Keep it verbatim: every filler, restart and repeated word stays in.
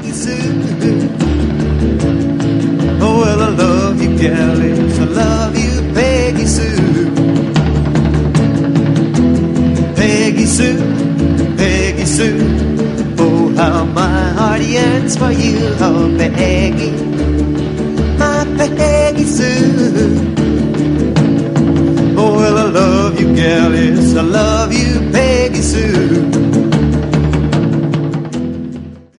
Peggy Sue. Oh, well, I love you, gal, yes, I love you, Peggy Sue. Peggy Sue, Peggy Sue. Oh, how my heart yearns for you, oh, Peggy, my Peggy Sue. Oh, well, I love you, gal, yes, I love you,